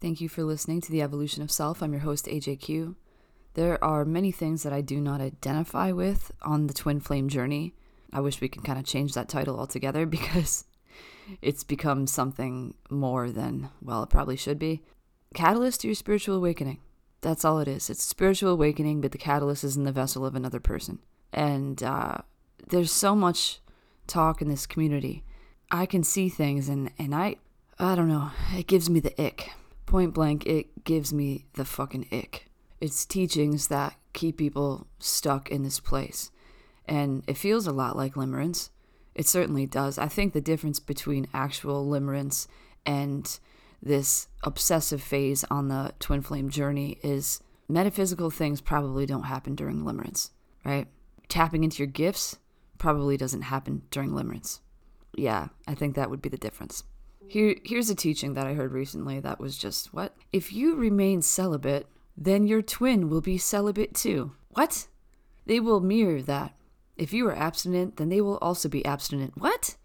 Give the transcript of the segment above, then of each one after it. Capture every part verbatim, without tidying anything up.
Thank you for listening to The Evolution of Self. I'm your host, A J Q. There are many things that I do not identify with on the twin flame journey. I wish we could kind of change that title altogether because it's become something more than, well, it probably should be. Catalyst to your spiritual awakening. That's all it is. It's spiritual awakening, but the catalyst is in the vessel of another person. And uh, there's so much talk in this community. I can see things and, and I, I don't know, it gives me the ick. Point blank, it gives me the fucking ick. It's teachings that keep people stuck in this place. And it feels a lot like limerence. It certainly does. I think the difference between actual limerence and this obsessive phase on the twin flame journey is metaphysical things probably don't happen during limerence, right? Tapping into your gifts probably doesn't happen during limerence. Yeah, I think that would be the difference. Here, here's a teaching that I heard recently that was just, what? If you remain celibate, then your twin will be celibate too. What? They will mirror that. If you are abstinent, then they will also be abstinent. What?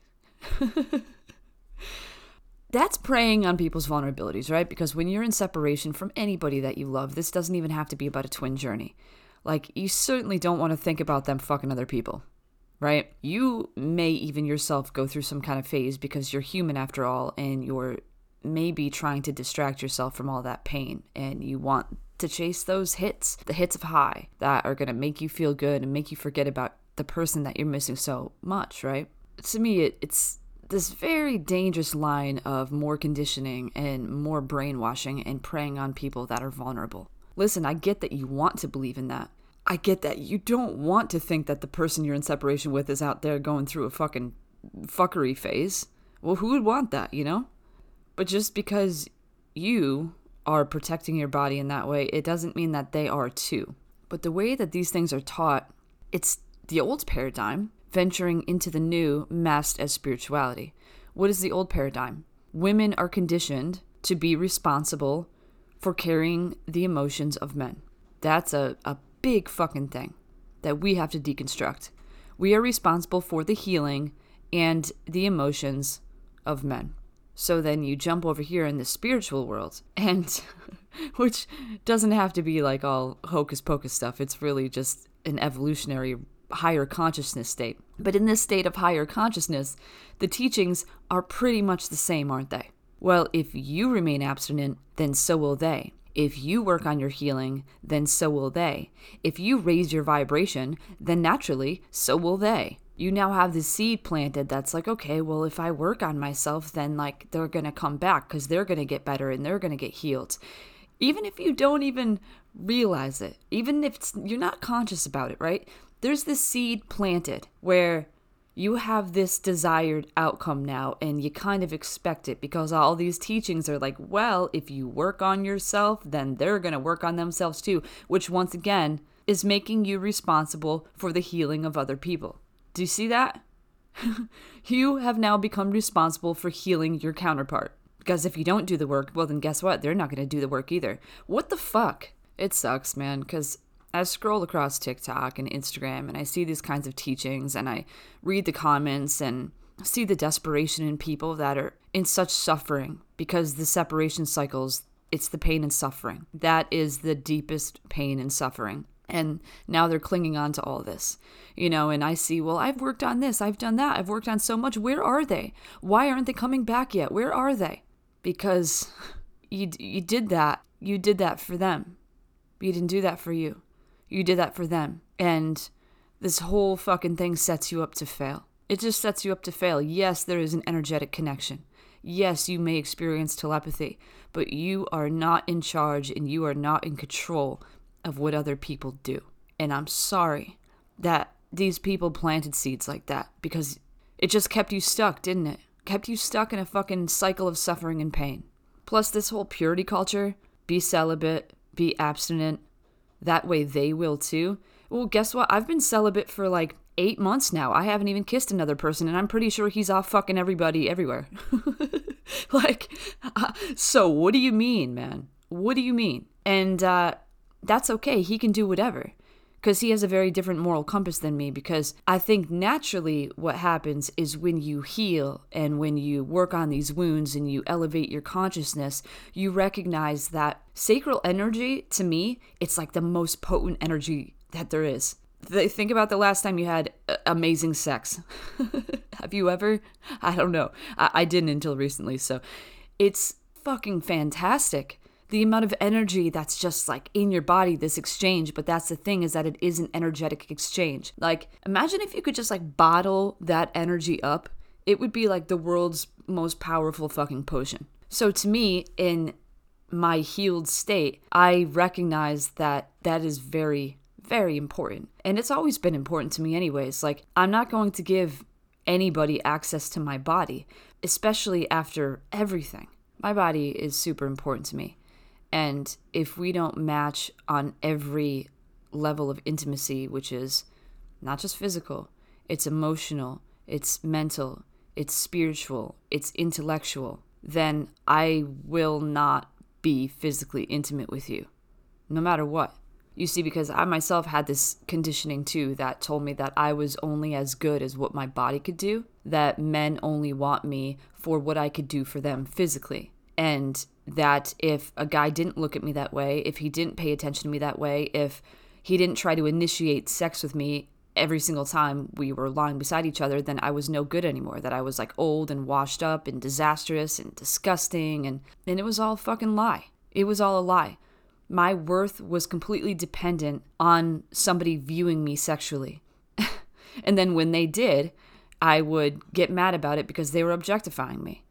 That's preying on people's vulnerabilities, right? Because when you're in separation from anybody that you love, this doesn't even have to be about a twin journey. Like, you certainly don't want to think about them fucking other people, right? You may even yourself go through some kind of phase because you're human after all, and you're maybe trying to distract yourself from all that pain, and you want to chase those hits, the hits of high that are going to make you feel good and make you forget about the person that you're missing so much, right? To me, it, it's this very dangerous line of more conditioning and more brainwashing and preying on people that are vulnerable. Listen, I get that you want to believe in that. I get that you don't want to think that the person you're in separation with is out there going through a fucking fuckery phase. Well, who would want that, you know? But just because you are protecting your body in that way, it doesn't mean that they are too. But the way that these things are taught, it's the old paradigm venturing into the new masked as spirituality. What is the old paradigm? Women are conditioned to be responsible for carrying the emotions of men. That's a, a big fucking thing that we have to deconstruct. We are responsible for the healing and the emotions of men. So then you jump over here in the spiritual world, and which doesn't have to be like all hocus pocus stuff. It's really just an evolutionary higher consciousness state. But in this state of higher consciousness, the teachings are pretty much the same, aren't they? Well, if you remain abstinent, then so will they. If you work on your healing, then so will they. If you raise your vibration, then naturally, so will they. You now have the seed planted that's like, okay, well, if I work on myself, then like they're going to come back because they're going to get better and they're going to get healed. Even if you don't even realize it, even if it's, you're not conscious about it, right? There's this seed planted where you have this desired outcome now and you kind of expect it because all these teachings are like, well, if you work on yourself, then they're going to work on themselves too, which once again is making you responsible for the healing of other people. Do you see that? You have now become responsible for healing your counterpart. Because if you don't do the work, well, then guess what? They're not going to do the work either. What the fuck? It sucks, man, because I scroll across TikTok and Instagram and I see these kinds of teachings and I read the comments and see the desperation in people that are in such suffering because the separation cycles, it's the pain and suffering. That is the deepest pain and suffering. And now they're clinging on to all this, you know, and I see, well, I've worked on this, I've done that, I've worked on so much. Where are they? Why aren't they coming back yet? Where are they? Because you you did that. You did that for them. You didn't do that for you. You did that for them. And this whole fucking thing sets you up to fail. It just sets you up to fail. Yes, there is an energetic connection. Yes, you may experience telepathy, but you are not in charge and you are not in control of what other people do. And I'm sorry that these people planted seeds like that because it just kept you stuck, didn't it? Kept you stuck in a fucking cycle of suffering and pain. Plus this whole purity culture, be celibate, be abstinent, that way they will too. Well, guess what? I've been celibate for like eight months now. I haven't even kissed another person and I'm pretty sure he's off fucking everybody everywhere. Like, uh, so what do you mean, man? What do you mean? And, uh, that's okay. He can do whatever. because he has a very different moral compass than me. Because I think naturally what happens is when you heal and when you work on these wounds and you elevate your consciousness, you recognize that sacral energy, to me, it's like the most potent energy that there is. Think about the last time you had amazing sex. Have you ever? I don't know. I, I didn't until recently. So it's fucking fantastic. The amount of energy that's just like in your body, this exchange. But that's the thing, is that it is an energetic exchange. Like, imagine if you could just like bottle that energy up. It would be like the world's most powerful fucking potion. So to me, in my healed state, I recognize that that is very, very important. And it's always been important to me anyways. Like, I'm not going to give anybody access to my body, especially after everything. My body is super important to me. And if we don't match on every level of intimacy, which is not just physical, it's emotional, it's mental, it's spiritual, it's intellectual, then I will not be physically intimate with you, no matter what. You see, because I myself had this conditioning too that told me that I was only as good as what my body could do, that men only want me for what I could do for them physically. And that if a guy didn't look at me that way, if he didn't pay attention to me that way, if he didn't try to initiate sex with me every single time we were lying beside each other, then I was no good anymore, that I was like old and washed up and disastrous and disgusting, and, and it was all a fucking lie. It was all a lie. My worth was completely dependent on somebody viewing me sexually. And then when they did, I would get mad about it because they were objectifying me.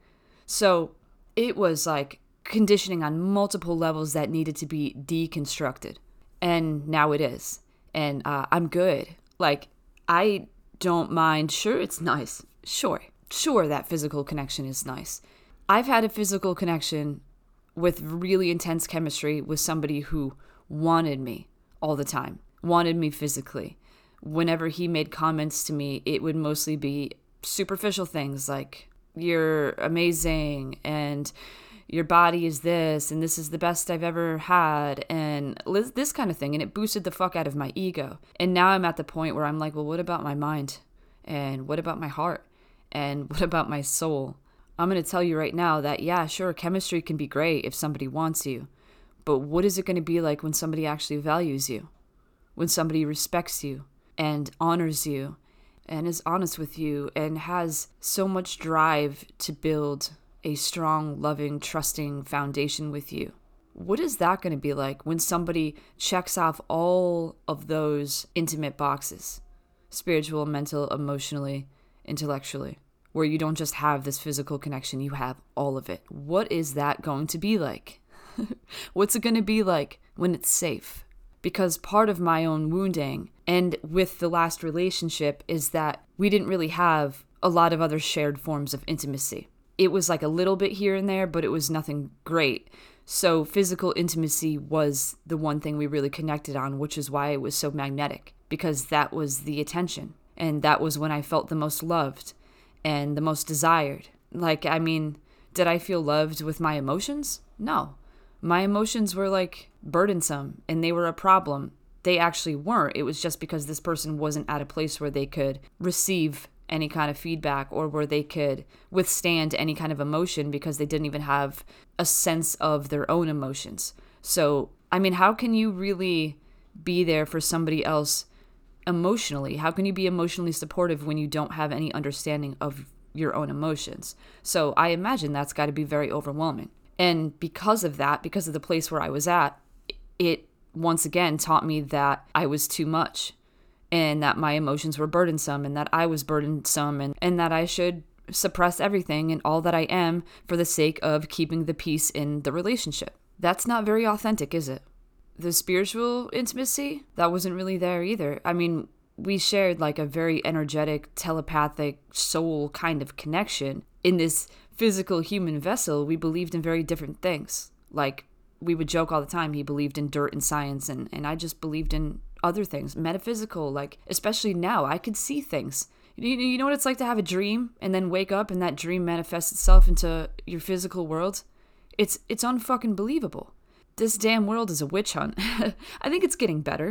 So it was like conditioning on multiple levels that needed to be deconstructed. And now it is. And uh, I'm good. Like, I don't mind. Sure, it's nice. Sure. Sure, that physical connection is nice. I've had a physical connection with really intense chemistry with somebody who wanted me all the time, wanted me physically. Whenever he made comments to me, it would mostly be superficial things like, you're amazing, and your body is this, and this is the best I've ever had, and this kind of thing. And it boosted the fuck out of my ego. And now I'm at the point where I'm like, well, what about my mind? And what about my heart? And what about my soul? I'm going to tell you right now that, yeah, sure, chemistry can be great if somebody wants you. But what is it going to be like when somebody actually values you? When somebody respects you and honors you and is honest with you and has so much drive to build a strong, loving, trusting foundation with you? What is that going to be like when somebody checks off all of those intimate boxes? Spiritual, mental, emotionally, intellectually. Where you don't just have this physical connection, you have all of it. What is that going to be like? What's it going to be like when it's safe? Because part of my own wounding and with the last relationship is that we didn't really have a lot of other shared forms of intimacy. It was like a little bit here and there, but it was nothing great. So physical intimacy was the one thing we really connected on, which is why it was so magnetic, because that was the attention. And that was when I felt the most loved and the most desired. Like, I mean, did I feel loved with my emotions? No. My emotions were like burdensome and they were a problem. They actually weren't. It was just because this person wasn't at a place where they could receive any kind of feedback or where they could withstand any kind of emotion because they didn't even have a sense of their own emotions. So, I mean, how can you really be there for somebody else emotionally? How can you be emotionally supportive when you don't have any understanding of your own emotions? So I imagine that's got to be very overwhelming. And because of that, because of the place where I was at, it once again taught me that I was too much and that my emotions were burdensome and that I was burdensome and, and that I should suppress everything and all that I am for the sake of keeping the peace in the relationship. That's not very authentic, is it? The spiritual intimacy, that wasn't really there either. I mean, we shared like a very energetic, telepathic, soul kind of connection. In this physical human vessel, we believed in very different things. Like, we would joke all the time, he believed in dirt and science, and, and I just believed in other things, metaphysical, like, especially now, I could see things. You, you know what it's like to have a dream and then wake up and that dream manifests itself into your physical world? It's, it's unfucking believable. This damn world is a witch hunt. I think it's getting better,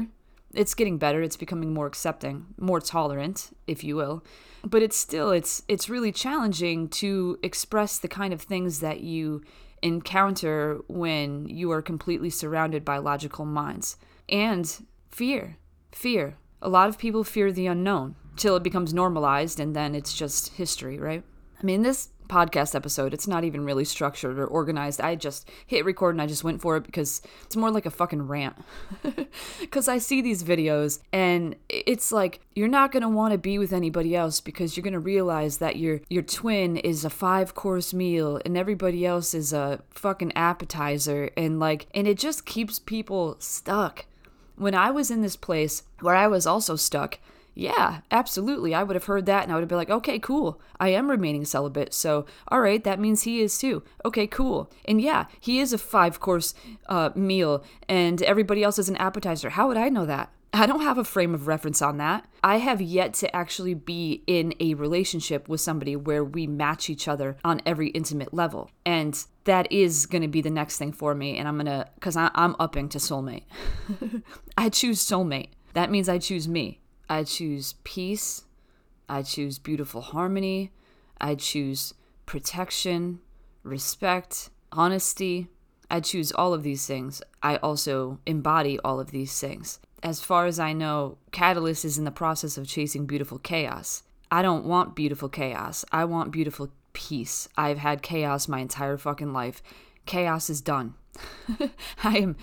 It's getting better. It's becoming more accepting, more tolerant, if you will. But it's still, it's it's really challenging to express the kind of things that you encounter when you are completely surrounded by logical minds. And fear. Fear. A lot of people fear the unknown till it becomes normalized, and then it's just history, right? I mean, this podcast episode, it's not even really structured or organized. I just hit record and I just went for it because it's more like a fucking rant. Because I see these videos and it's like, you're not going to want to be with anybody else because you're going to realize that your your twin is a five course meal and everybody else is a fucking appetizer, and like, and it just keeps people stuck. When I was in this place where I was also stuck, yeah, absolutely. I would have heard that and I would have been like, okay, cool. I am remaining celibate. So, all right, that means he is too. Okay, cool. And yeah, he is a five course uh, meal and everybody else is an appetizer. How would I know that? I don't have a frame of reference on that. I have yet to actually be in a relationship with somebody where we match each other on every intimate level. And that is going to be the next thing for me. And I'm going to, because I'm upping to soulmate. I choose soulmate. That means I choose me. I choose peace, I choose beautiful harmony, I choose protection, respect, honesty. I choose all of these things. I also embody all of these things. As far as I know, Catalyst is in the process of chasing beautiful chaos. I don't want beautiful chaos. I want beautiful peace. I've had chaos my entire fucking life. Chaos is done. I am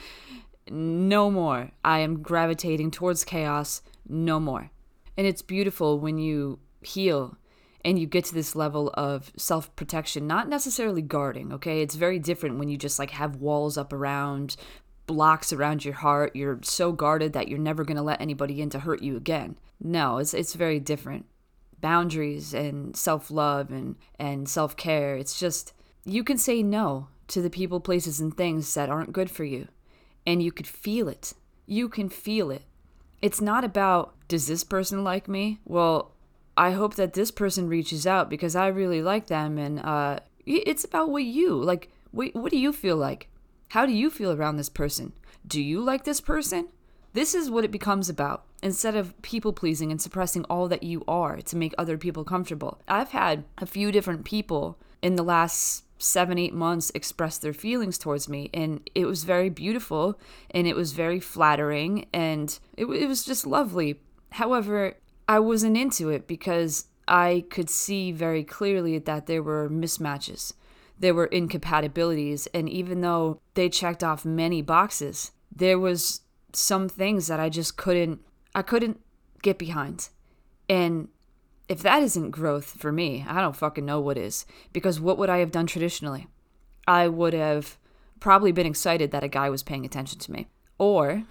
no more. I am gravitating towards chaos. No more. And it's beautiful when you heal and you get to this level of self-protection, not necessarily guarding, okay? It's very different when you just like have walls up around, blocks around your heart. You're so guarded that you're never going to let anybody in to hurt you again. No, it's it's very different. Boundaries and self-love and, and self-care. It's just, you can say no to the people, places, and things that aren't good for you. And you could feel it. You can feel it. It's not about, does this person like me? Well, I hope that this person reaches out because I really like them. And uh, it's about what you, like, what, what do you feel like? How do you feel around this person? Do you like this person? This is what it becomes about. Instead of people pleasing and suppressing all that you are to make other people comfortable. I've had a few different people in the last seven, eight months express their feelings towards me. And it was very beautiful and it was very flattering and it, it was just lovely. However, I wasn't into it because I could see very clearly that there were mismatches. There were incompatibilities. And even though they checked off many boxes, there was some things that I just couldn't, I couldn't get behind. And if that isn't growth for me, I don't fucking know what is. Because what would I have done traditionally? I would have probably been excited that a guy was paying attention to me. Or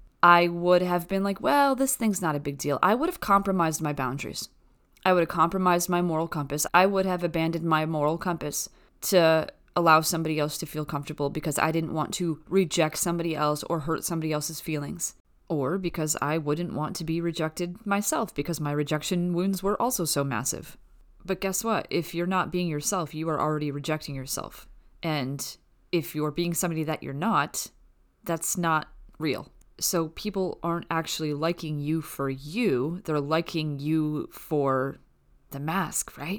I would have been like, well, this thing's not a big deal. I would have compromised my boundaries. I would have compromised my moral compass. I would have abandoned my moral compass to allow somebody else to feel comfortable because I didn't want to reject somebody else or hurt somebody else's feelings. Or because I wouldn't want to be rejected myself because my rejection wounds were also so massive. But guess what? If you're not being yourself, you are already rejecting yourself. And if you're being somebody that you're not, that's not real. So people aren't actually liking you for you. They're liking you for the mask, right?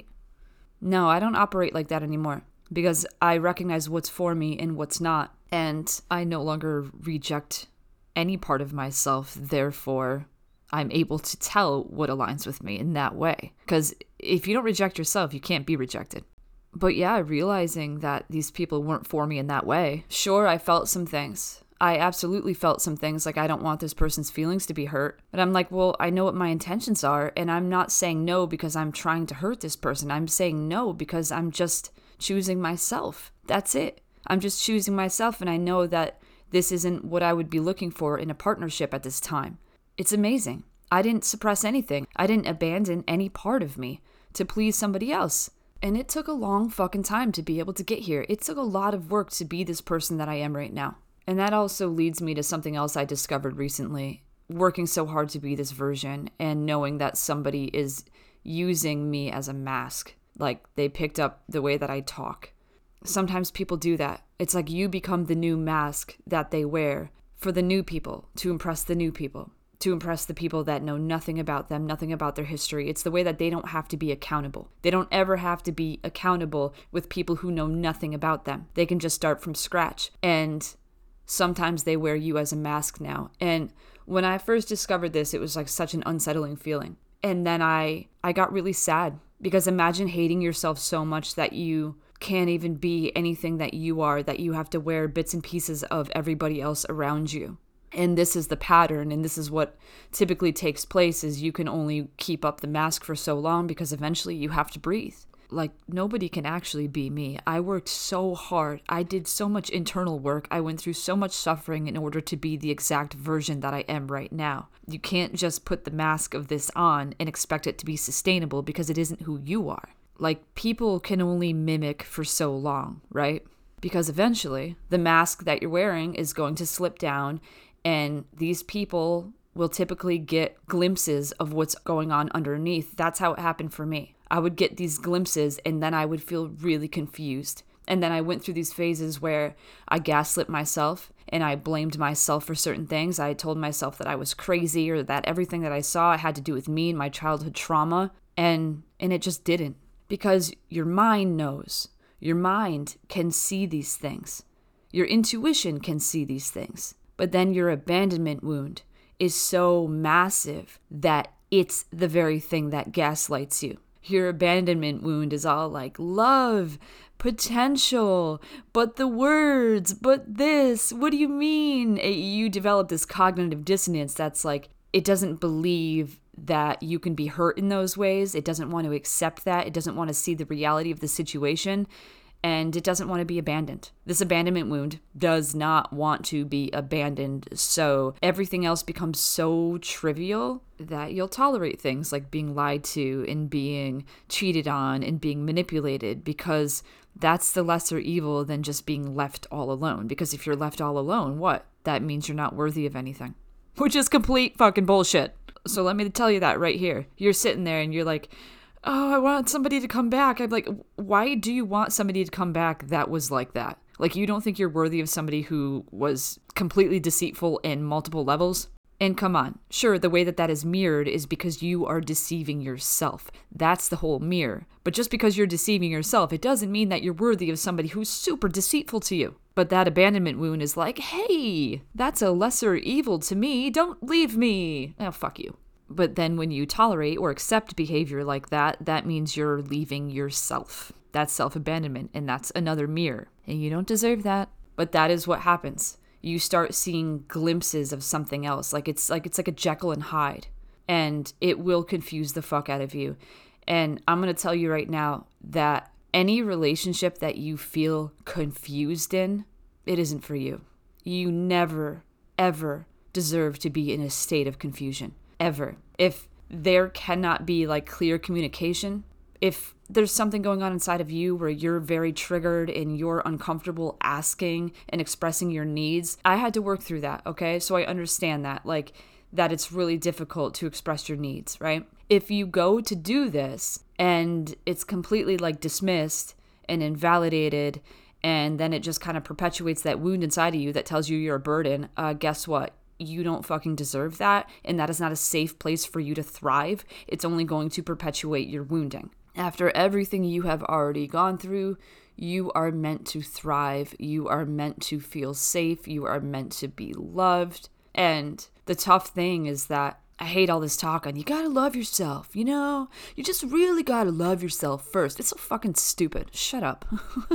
No, I don't operate like that anymore because I recognize what's for me and what's not. And I no longer reject any part of myself, therefore I'm able to tell what aligns with me in that way. Because if you don't reject yourself, you can't be rejected. But yeah, realizing that these people weren't for me in that way. Sure, I felt some things. I absolutely felt some things like I don't want this person's feelings to be hurt. But I'm like, well, I know what my intentions are. And I'm not saying no because I'm trying to hurt this person. I'm saying no because I'm just choosing myself. That's it. I'm just choosing myself. And I know that this isn't what I would be looking for in a partnership at this time. It's amazing. I didn't suppress anything. I didn't abandon any part of me to please somebody else. And it took a long fucking time to be able to get here. It took a lot of work to be this person that I am right now. And that also leads me to something else I discovered recently. Working so hard to be this version and knowing that somebody is using me as a mask. Like they picked up the way that I talk. Sometimes people do that. It's like you become the new mask that they wear for the new people, to impress the new people. to impress the people that know nothing about them, nothing about their history. It's the way that they don't have to be accountable. They don't ever have to be accountable with people who know nothing about them. They can just start from scratch. And sometimes they wear you as a mask now. And when I first discovered this, it was like such an unsettling feeling. And then I I got really sad, because imagine hating yourself so much that you can't even be anything that you are, that you have to wear bits and pieces of everybody else around you. And this is the pattern, and this is what typically takes place, is you can only keep up the mask for so long because eventually you have to breathe. Like, nobody can actually be me. I worked so hard. I did so much internal work. I went through so much suffering in order to be the exact version that I am right now. You can't just put the mask of this on and expect it to be sustainable, because it isn't who you are. Like, people can only mimic for so long, right? Because eventually the mask that you're wearing is going to slip down, and these people will typically get glimpses of what's going on underneath. That's how it happened for me. I would get these glimpses, and then I would feel really confused. And then I went through these phases where I gaslit myself and I blamed myself for certain things. I told myself that I was crazy, or that everything that I saw had to do with me and my childhood trauma. And and it just didn't. Because your mind knows. Your mind can see these things. Your intuition can see these things. But then your abandonment wound is so massive that it's the very thing that gaslights you. Your abandonment wound is all like love, potential, but the words, but this, what do you mean? You develop this cognitive dissonance that's like, it doesn't believe that you can be hurt in those ways. It doesn't want to accept that. It doesn't want to see the reality of the situation. And it doesn't want to be abandoned. This abandonment wound does not want to be abandoned. So everything else becomes so trivial that you'll tolerate things like being lied to and being cheated on and being manipulated, because that's the lesser evil than just being left all alone. Because if you're left all alone, what? That means you're not worthy of anything, which is complete fucking bullshit. So let me tell you that right here. You're sitting there and you're like, oh, I want somebody to come back. I'm like, why do you want somebody to come back that was like that? Like, you don't think you're worthy of somebody who was completely deceitful in multiple levels? And come on, sure, the way that that is mirrored is because you are deceiving yourself. That's the whole mirror. But just because you're deceiving yourself, it doesn't mean that you're worthy of somebody who's super deceitful to you. But that abandonment wound is like, hey, that's a lesser evil to me. Don't leave me. Oh, fuck you. But then when you tolerate or accept behavior like that, that means you're leaving yourself. That's self-abandonment, and that's another mirror. And you don't deserve that. But that is what happens. You start seeing glimpses of something else. Like it's like it's like a Jekyll and Hyde. And it will confuse the fuck out of you. And I'm going to tell you right now that any relationship that you feel confused in, it isn't for you. You never, ever deserve to be in a state of confusion. Ever. If there cannot be like clear communication, if there's something going on inside of you where you're very triggered and you're uncomfortable asking and expressing your needs, I had to work through that, okay? So I understand that, like, that it's really difficult to express your needs, right? If you go to do this and it's completely like dismissed and invalidated, and then it just kind of perpetuates that wound inside of you that tells you you're a burden, uh, guess what? You don't fucking deserve that, and that is not a safe place for you to thrive. It's only going to perpetuate your wounding. After everything you have already gone through, you are meant to thrive. You are meant to feel safe. You are meant to be loved. And the tough thing is that I hate all this talk on you gotta love yourself, you know? You just really gotta love yourself first. It's so fucking stupid. Shut up.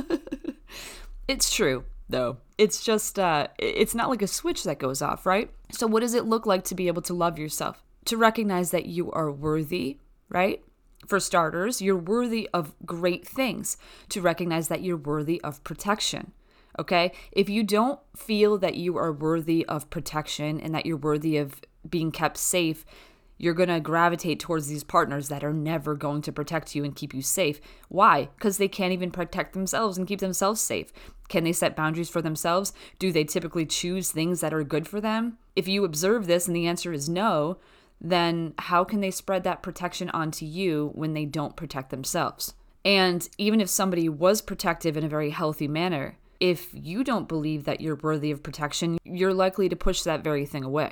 It's true, though. It's just, uh, it's not like a switch that goes off, right? So what does it look like to be able to love yourself? To recognize that you are worthy, right? For starters, you're worthy of great things. To recognize that you're worthy of protection, okay? If you don't feel that you are worthy of protection and that you're worthy of being kept safe, you're going to gravitate towards these partners that are never going to protect you and keep you safe. Why? Because they can't even protect themselves and keep themselves safe. Can they set boundaries for themselves? Do they typically choose things that are good for them? If you observe this and the answer is no, then how can they spread that protection onto you when they don't protect themselves? And even if somebody was protective in a very healthy manner, if you don't believe that you're worthy of protection, you're likely to push that very thing away.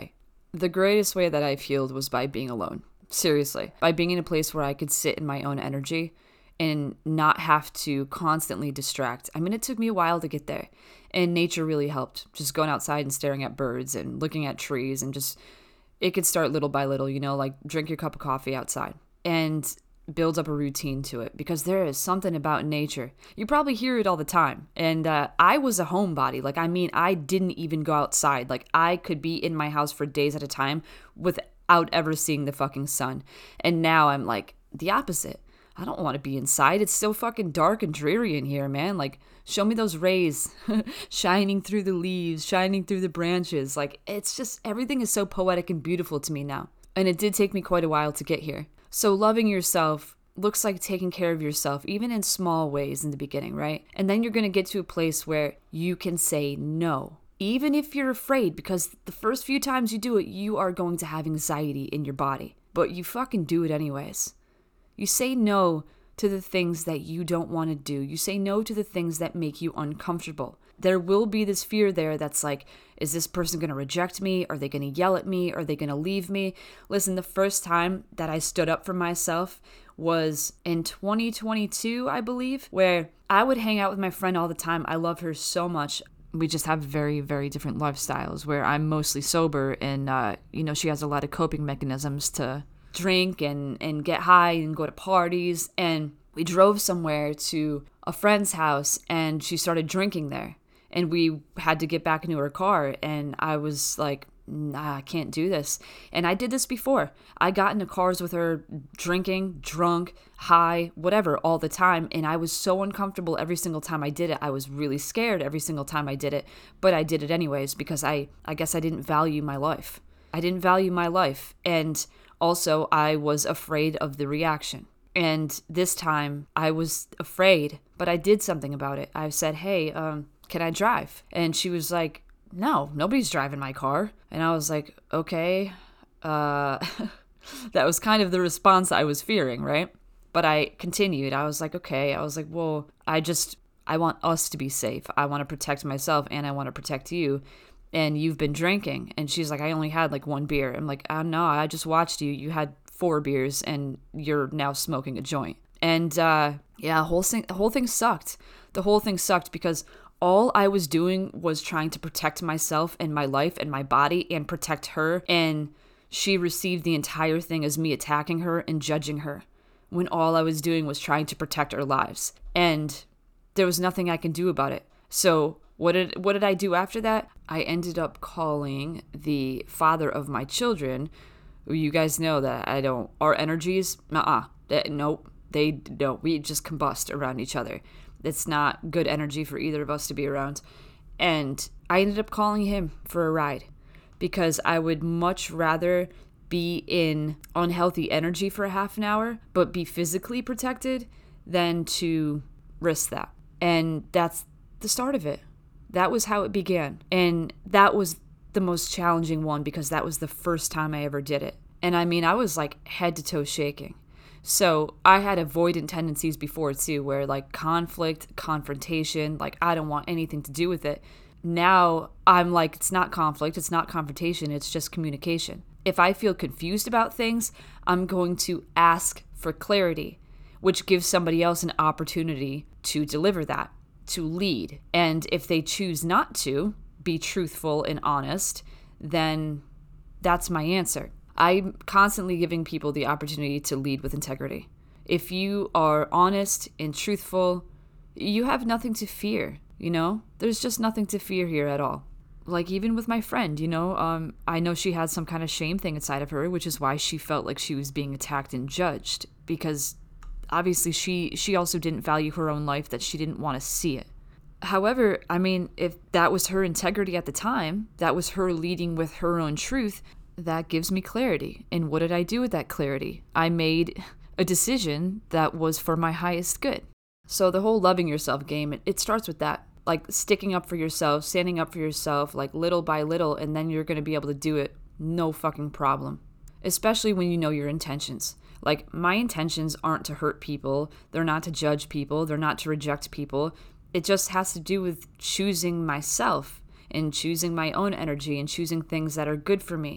The greatest way that I've healed was by being alone. Seriously. By being in a place where I could sit in my own energy and not have to constantly distract. I mean, it took me a while to get there. And nature really helped. Just going outside and staring at birds and looking at trees and just, it could start little by little, you know, like drink your cup of coffee outside and build up a routine to it, because there is something about nature. You probably hear it all the time. And uh, I was a homebody. Like, I mean, I didn't even go outside. Like, I could be in my house for days at a time without ever seeing the fucking sun. And now I'm like the opposite. I don't want to be inside. It's so fucking dark and dreary in here, man. Like, show me those rays shining through the leaves, shining through the branches. Like, it's just, everything is so poetic and beautiful to me now. And it did take me quite a while to get here. So loving yourself looks like taking care of yourself, even in small ways in the beginning, right? And then you're going to get to a place where you can say no, even if you're afraid, because the first few times you do it, you are going to have anxiety in your body, but you fucking do it anyways. You say no to the things that you don't want to do. You say no to the things that make you uncomfortable. There will be this fear there that's like, is this person going to reject me? Are they going to yell at me? Are they going to leave me? Listen, the first time that I stood up for myself was in twenty twenty-two, I believe, where I would hang out with my friend all the time. I love her so much. We just have very, very different lifestyles, where I'm mostly sober and, uh, you know, she has a lot of coping mechanisms to drink and, and get high and go to parties. And we drove somewhere to a friend's house and she started drinking there. And we had to get back into her car. And I was like, nah, I can't do this. And I did this before. I got into cars with her drinking, drunk, high, whatever, all the time. And I was so uncomfortable every single time I did it. I was really scared every single time I did it. But I did it anyways because I, I guess I didn't value my life. I didn't value my life. And also, I was afraid of the reaction. And this time, I was afraid, but I did something about it. I said, hey, um, can I drive? And she was like, no, nobody's driving my car. And I was like, okay. Uh, that was kind of the response I was fearing, right? But I continued. I was like, okay. I was like, well, I just, I want us to be safe. I want to protect myself and I want to protect you. And you've been drinking. And she's like, I only had like one beer. I'm like, oh no, I just watched you. You had four beers and you're now smoking a joint. And uh, yeah, the whole thing, the whole thing sucked. The whole thing sucked because all I was doing was trying to protect myself and my life and my body and protect her. And she received the entire thing as me attacking her and judging her, when all I was doing was trying to protect our lives. And there was nothing I can do about it. So What did what did I do after that? I ended up calling the father of my children. You guys know that I don't, our energies, uh-uh, that, nope, they, no, we just combust around each other. It's not good energy for either of us to be around. And I ended up calling him for a ride because I would much rather be in unhealthy energy for a half an hour, but be physically protected than to risk that. And that's the start of it. That was how it began. And that was the most challenging one because that was the first time I ever did it. And I mean, I was like head to toe shaking. So I had avoidant tendencies before too, where like conflict, confrontation, like I don't want anything to do with it. Now I'm like, it's not conflict, it's not confrontation, it's just communication. If I feel confused about things, I'm going to ask for clarity, which gives somebody else an opportunity to deliver that, to lead. And if they choose not to be truthful and honest, then that's my answer. I'm constantly giving people the opportunity to lead with integrity. If you are honest and truthful, you have nothing to fear, you know? There's just nothing to fear here at all. Like even with my friend, you know, um, I know she had some kind of shame thing inside of her, which is why she felt like she was being attacked and judged, because obviously she, she also didn't value her own life, that she didn't want to see it. However, I mean, if that was her integrity at the time, that was her leading with her own truth, that gives me clarity. And what did I do with that clarity? I made a decision that was for my highest good. So the whole loving yourself game, it, it starts with that. Like sticking up for yourself, standing up for yourself, like little by little, and then you're going to be able to do it no fucking problem. Especially when you know your intentions. Like my intentions aren't to hurt people. They're not to judge people. They're not to reject people. It just has to do with choosing myself and choosing my own energy and choosing things that are good for me.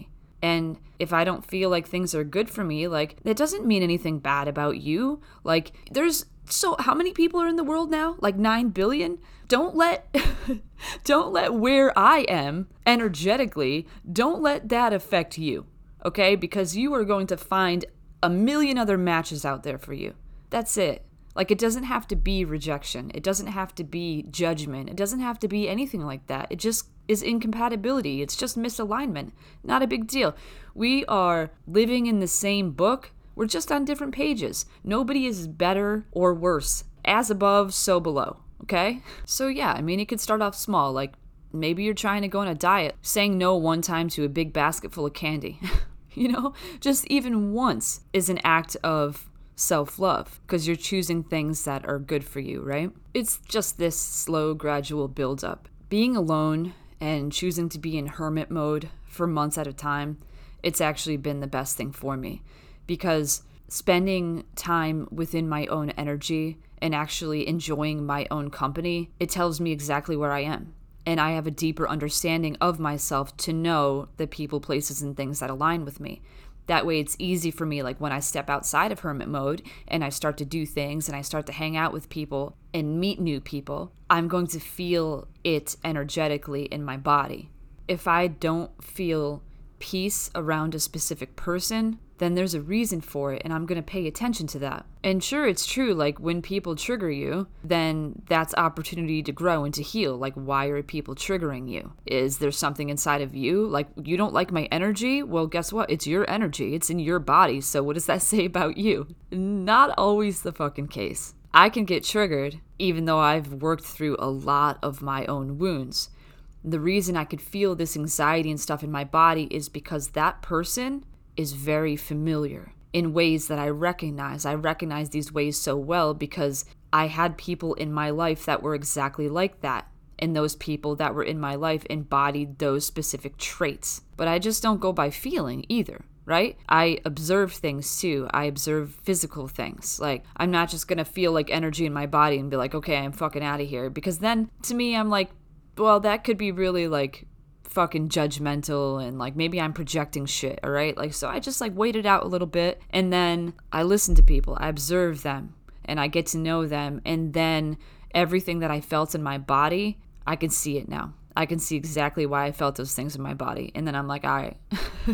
And if I don't feel like things are good for me, like, it doesn't mean anything bad about you. Like, there's so how many people are in the world now? Like nine billion? Don't let don't let where I am energetically, don't let that affect you. Okay? Because you are going to find a million other matches out there for you. That's it. Like, it doesn't have to be rejection. It doesn't have to be judgment. It doesn't have to be anything like that. It just is incompatibility. It's just misalignment. Not a big deal. We are living in the same book. We're just on different pages. Nobody is better or worse. As above, so below. Okay? So yeah, I mean, it could start off small. Like, maybe you're trying to go on a diet. Saying no one time to a big basket full of candy. You know? Just even once is an act of self-love, because you're choosing things that are good for you, right? It's just this slow, gradual build-up. Being alone and choosing to be in hermit mode for months at a time, it's actually been the best thing for me, because spending time within my own energy and actually enjoying my own company, it tells me exactly where I am. And I have a deeper understanding of myself to know the people, places, and things that align with me. That way it's easy for me, like when I step outside of hermit mode and I start to do things and I start to hang out with people and meet new people, I'm going to feel it energetically in my body. If I don't feel peace around a specific person, then there's a reason for it, and I'm going to pay attention to that. And sure, it's true, like when people trigger you, then that's opportunity to grow and to heal. Like, why are people triggering you? Is there something inside of you? Like, you don't like my energy? Well, guess what? It's your energy. It's in your body. So what does that say about you? Not always the fucking case. I can get triggered even though I've worked through a lot of my own wounds. The reason I could feel this anxiety and stuff in my body is because that person is very familiar in ways that I recognize. I recognize these ways so well because I had people in my life that were exactly like that. And those people that were in my life embodied those specific traits. But I just don't go by feeling either, right? I observe things too. I observe physical things. Like, I'm not just going to feel like energy in my body and be like, okay, I'm fucking out of here. Because then to me, I'm like, well, that could be really like fucking judgmental and like maybe I'm projecting shit, all right? Like, so I just like wait it out a little bit and then I listen to people, I observe them and I get to know them, and then everything that I felt in my body, I can see it now. I can see exactly why I felt those things in my body. And then I'm like, all right,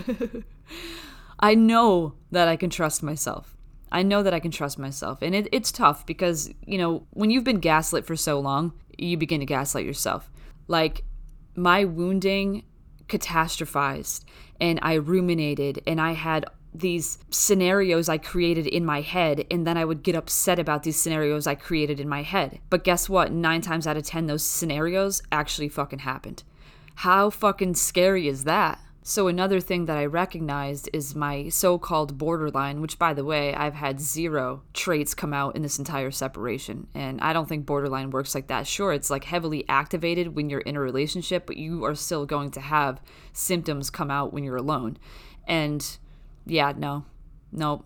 I know that I can trust myself. I know that I can trust myself. And it, it's tough because, you know, when you've been gaslit for so long, you begin to gaslight yourself. Like, my wounding catastrophized and I ruminated and I had these scenarios I created in my head, and then I would get upset about these scenarios I created in my head. But guess what? Nine times out of ten, those scenarios actually fucking happened. How fucking scary is that? So another thing that I recognized is my so-called borderline, which, by the way, I've had zero traits come out in this entire separation. And I don't think borderline works like that. Sure, it's like heavily activated when you're in a relationship, but you are still going to have symptoms come out when you're alone. And yeah, no, nope.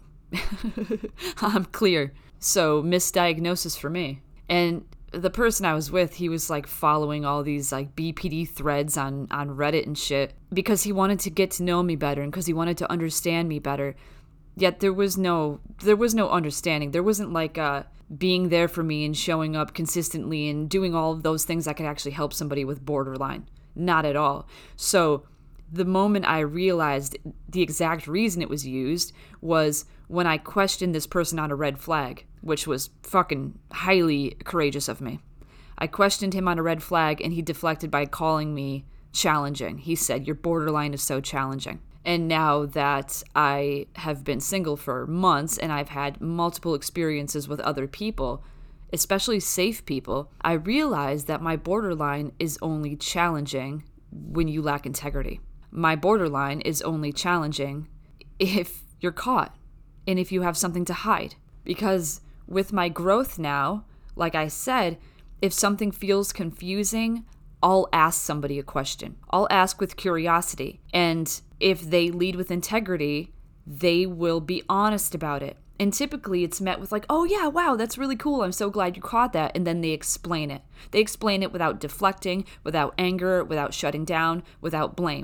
I'm clear. So misdiagnosis for me. And the person I was with, he was like following all these like B P D threads on, on Reddit and shit because he wanted to get to know me better and because he wanted to understand me better. Yet there was no, there was no understanding. There wasn't like uh, being there for me and showing up consistently and doing all of those things that could actually help somebody with borderline. Not at all. So the moment I realized the exact reason it was used was when I questioned this person on a red flag, which was fucking highly courageous of me. I questioned him on a red flag and he deflected by calling me challenging. He said, your borderline is so challenging. And now that I have been single for months and I've had multiple experiences with other people, especially safe people, I realize that my borderline is only challenging when you lack integrity. My borderline is only challenging if you're caught and if you have something to hide. Because with my growth now, like I said, if something feels confusing, I'll ask somebody a question. I'll ask with curiosity. And if they lead with integrity, they will be honest about it. And typically it's met with like, oh yeah, wow, that's really cool. I'm so glad you caught that. And then they explain it. They explain it without deflecting, without anger, without shutting down, without blame.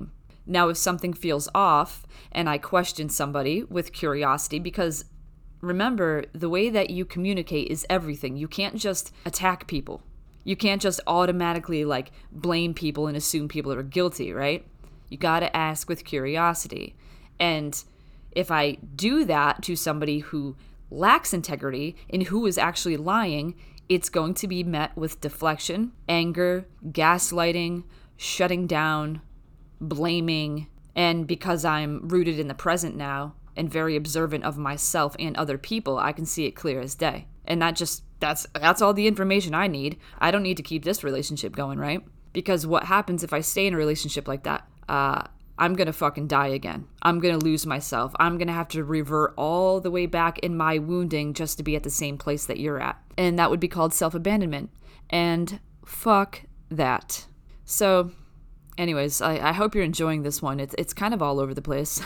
Now, if something feels off and I question somebody with curiosity, because remember, the way that you communicate is everything. You can't just attack people. You can't just automatically like blame people and assume people are guilty, right? You got to ask with curiosity. And if I do that to somebody who lacks integrity and who is actually lying, it's going to be met with deflection, anger, gaslighting, shutting down, blaming. And because I'm rooted in the present now and very observant of myself and other people, I can see it clear as day. And that just, that's that's all the information I need. I don't need to keep this relationship going, right? Because what happens if I stay in a relationship like that? Uh, I'm going to fucking die again. I'm going to lose myself. I'm going to have to revert all the way back in my wounding just to be at the same place that you're at. And that would be called self-abandonment. And fuck that. So, anyways, I, I hope you're enjoying this one. It's, it's kind of all over the place.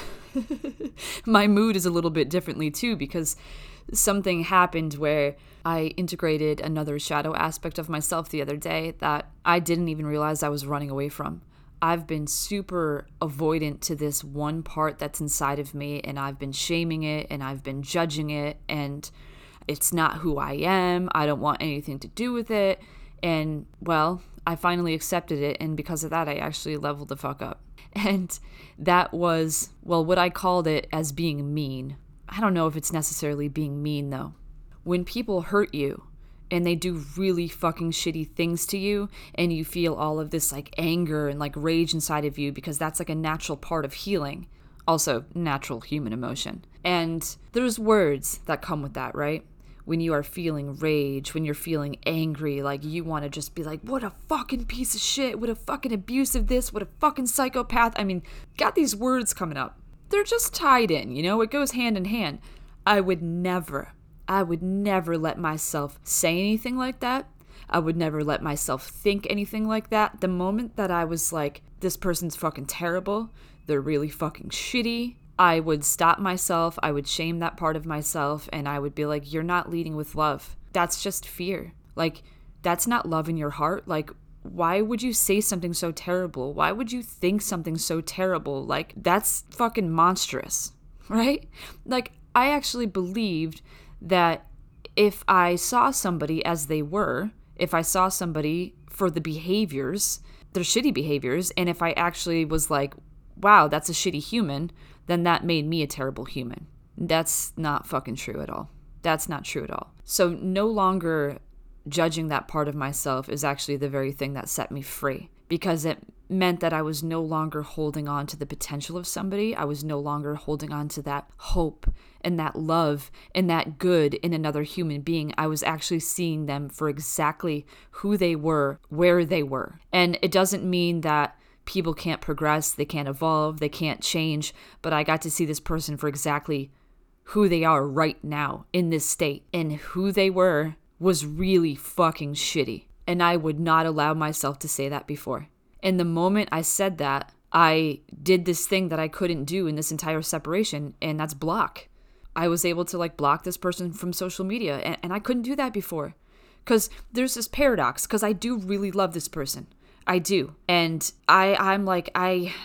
My mood is a little bit differently too, because something happened where I integrated another shadow aspect of myself the other day that I didn't even realize I was running away from. I've been super avoidant to this one part that's inside of me, and I've been shaming it and I've been judging it, and it's not who I am. I don't want anything to do with it. And well, I finally accepted it, and because of that, I actually leveled the fuck up. And that was, well, what I called it as being mean. I don't know if it's necessarily being mean though. When people hurt you, and they do really fucking shitty things to you, and you feel all of this like anger and like rage inside of you, because that's like a natural part of healing. Also, natural human emotion. And there's words that come with that, right? When you are feeling rage, when you're feeling angry, like you want to just be like, what a fucking piece of shit, what a fucking abusive this, what a fucking psychopath. I mean, got these words coming up. They're just tied in, you know, it goes hand in hand. I would never I would never let myself say anything like that. I would never let myself think anything like that. The moment that I was like, this person's fucking terrible, they're really fucking shitty, I would stop myself, I would shame that part of myself, and I would be like, you're not leading with love. That's just fear. Like, that's not love in your heart. Like, why would you say something so terrible? Why would you think something so terrible? Like, that's fucking monstrous, right? Like, I actually believed that if I saw somebody as they were, if I saw somebody for the behaviors, their shitty behaviors, and if I actually was like, wow, that's a shitty human, then that made me a terrible human. That's not fucking true at all. That's not true at all. So no longer judging that part of myself is actually the very thing that set me free, because it meant that I was no longer holding on to the potential of somebody. I was no longer holding on to that hope and that love and that good in another human being. I was actually seeing them for exactly who they were, where they were. And it doesn't mean that people can't progress, they can't evolve, they can't change, but I got to see this person for exactly who they are right now in this state. And who they were was really fucking shitty. And I would not allow myself to say that before. And the moment I said that, I did this thing that I couldn't do in this entire separation, and that's block. I was able to like block this person from social media, and, and I couldn't do that before. Because there's this paradox, because I do really love this person. I do. And I, I'm like, I,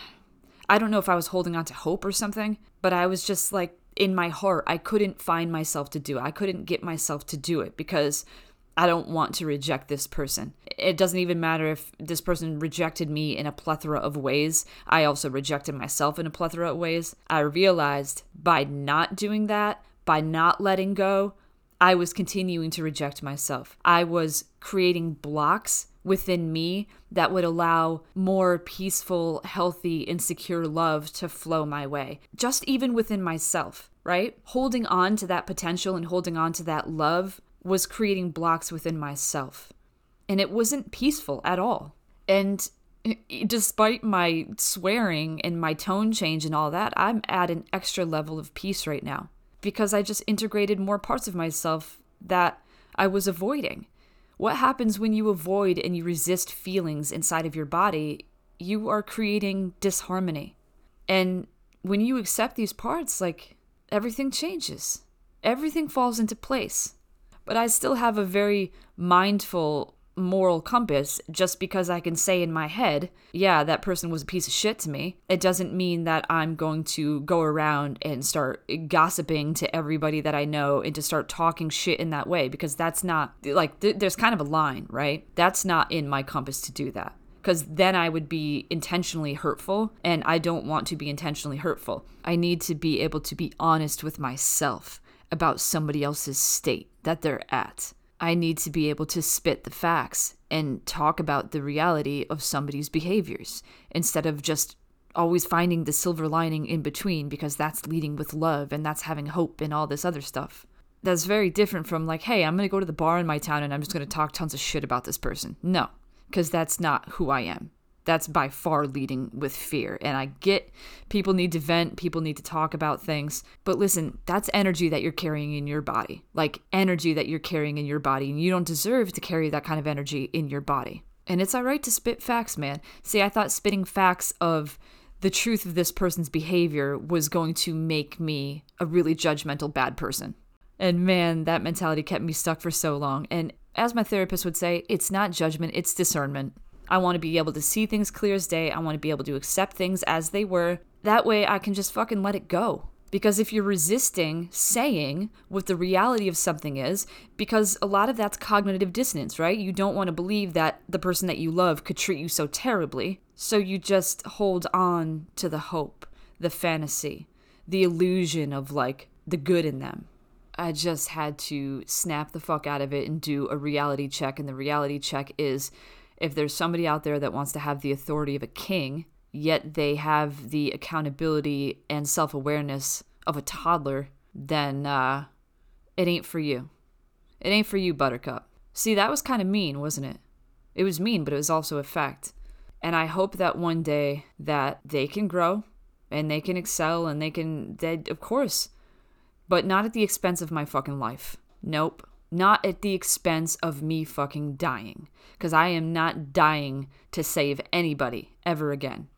I don't know if I was holding on to hope or something, but I was just like, in my heart, I couldn't find myself to do it. I couldn't get myself to do it because I don't want to reject this person. It doesn't even matter if this person rejected me in a plethora of ways. I also rejected myself in a plethora of ways. I realized by not doing that, by not letting go, I was continuing to reject myself. I was creating blocks within me that would allow more peaceful, healthy, and secure love to flow my way. Just even within myself, right? Holding on to that potential and holding on to that love was creating blocks within myself. And it wasn't peaceful at all. And despite my swearing and my tone change and all that, I'm at an extra level of peace right now because I just integrated more parts of myself that I was avoiding. What happens when you avoid and you resist feelings inside of your body? You are creating disharmony. And when you accept these parts, like, everything changes. Everything falls into place. But I still have a very mindful moral compass just because I can say in my head, yeah, that person was a piece of shit to me. It doesn't mean that I'm going to go around and start gossiping to everybody that I know and to start talking shit in that way, because that's not, like, th- there's kind of a line, right? That's not in my compass to do that. Because then I would be intentionally hurtful, and I don't want to be intentionally hurtful. I need to be able to be honest with myself about somebody else's state that they're at. I need to be able to spit the facts and talk about the reality of somebody's behaviors instead of just always finding the silver lining in between, because that's leading with love and that's having hope and all this other stuff. That's very different from like, hey, I'm going to go to the bar in my town and I'm just going to talk tons of shit about this person. No. Because that's not who I am. That's by far leading with fear. And I get people need to vent, people need to talk about things. But listen, that's energy that you're carrying in your body. Like energy that you're carrying in your body. And you don't deserve to carry that kind of energy in your body. And it's all right to spit facts, man. See, I thought spitting facts of the truth of this person's behavior was going to make me a really judgmental bad person. And man, that mentality kept me stuck for so long. And as my therapist would say, it's not judgment, it's discernment. I want to be able to see things clear as day. I want to be able to accept things as they were. That way I can just fucking let it go. Because if you're resisting saying what the reality of something is, because a lot of that's cognitive dissonance, right? You don't want to believe that the person that you love could treat you so terribly. So you just hold on to the hope, the fantasy, the illusion of like the good in them. I just had to snap the fuck out of it and do a reality check. And the reality check is, if there's somebody out there that wants to have the authority of a king, yet they have the accountability and self-awareness of a toddler, then uh, it ain't for you. It ain't for you, Buttercup. See, that was kind of mean, wasn't it? It was mean, but it was also a fact. And I hope that one day that they can grow and they can excel and they can, they, of course, but not at the expense of my fucking life. Nope. Not at the expense of me fucking dying. Because I am not dying to save anybody ever again.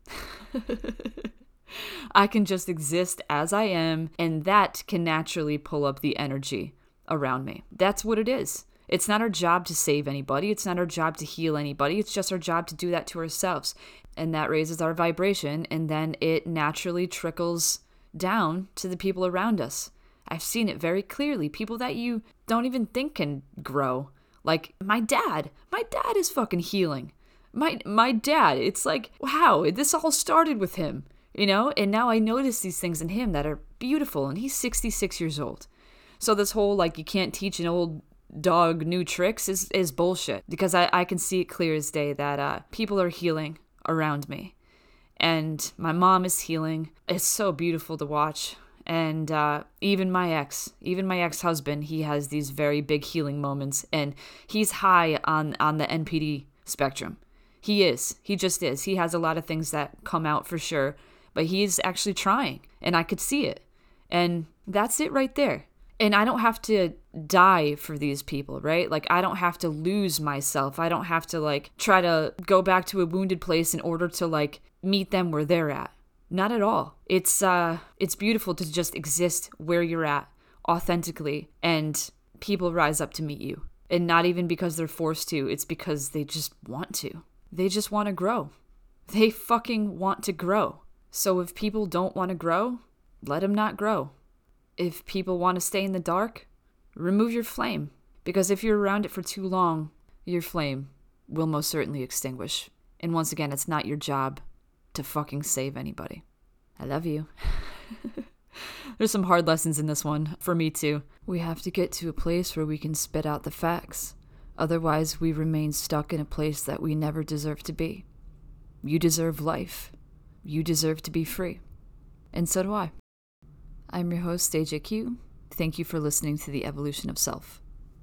I can just exist as I am, and that can naturally pull up the energy around me. That's what it is. It's not our job to save anybody. It's not our job to heal anybody. It's just our job to do that to ourselves. And that raises our vibration, and then it naturally trickles down to the people around us. I've seen it very clearly. People that you don't even think can grow. Like my dad. My dad is fucking healing. My my dad, it's like, wow, this all started with him, you know? And now I notice these things in him that are beautiful, and he's sixty-six years old. So this whole, like, you can't teach an old dog new tricks is, is bullshit. Because I, I can see it clear as day that uh, people are healing around me. And my mom is healing. It's so beautiful to watch. And uh, even my ex, even my ex-husband, he has these very big healing moments. And he's high on, on the N P D spectrum. He is. He just is. He has a lot of things that come out for sure. But he's actually trying. And I could see it. And that's it right there. And I don't have to die for these people, right? Like, I don't have to lose myself. I don't have to, like, try to go back to a wounded place in order to, like, meet them where they're at. Not at all. It's uh, it's beautiful to just exist where you're at, authentically, and people rise up to meet you. And not even because they're forced to, it's because they just want to. They just want to grow. They fucking want to grow. So if people don't want to grow, let them not grow. If people want to stay in the dark, remove your flame. Because if you're around it for too long, your flame will most certainly extinguish. And once again, it's not your job to fucking save anybody. I love you. There's some hard lessons in this one, for me too. We have to get to a place where we can spit out the facts. Otherwise, we remain stuck in a place that we never deserve to be. You deserve life. You deserve to be free. And so do I. I'm your host, A J Q. Thank you for listening to The Evolution of Self.